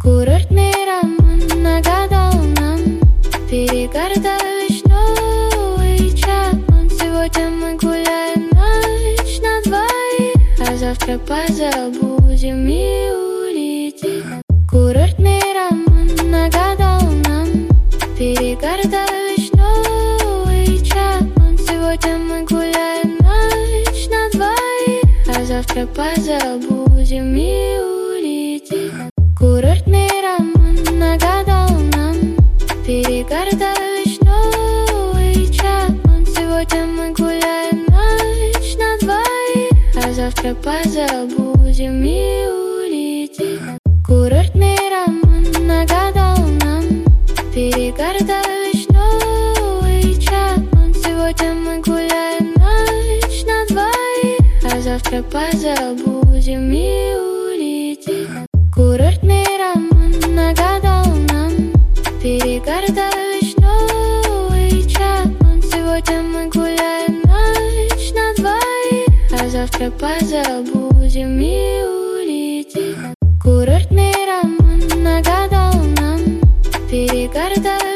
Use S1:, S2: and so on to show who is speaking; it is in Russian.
S1: Курортный роман нагадал нам перегородочный чапман. Сегодня мы гуляем ночь на двоих, а завтра позабудем и улетим. Курортный роман нагадал нам перегородочный чапман. Сегодня мы гуляем ночь на двоих, а завтра позабудем и улетим. Курортный роман нагадал нам перегородочный чапман. Сегодня мы гуляем ночь на двоих, а завтра позабудем и улетим. Курортный роман нагадал нам перегородочный чапман. Сегодня мы гуляем ночь на двоих, а завтра позабудем и улетим. Курортный роман нагадал нам перегородочный чапман. Сегодня мы гуляем ночь на двоих, а завтра позабудем и улетим. Курортный роман нагадал нам перегородочный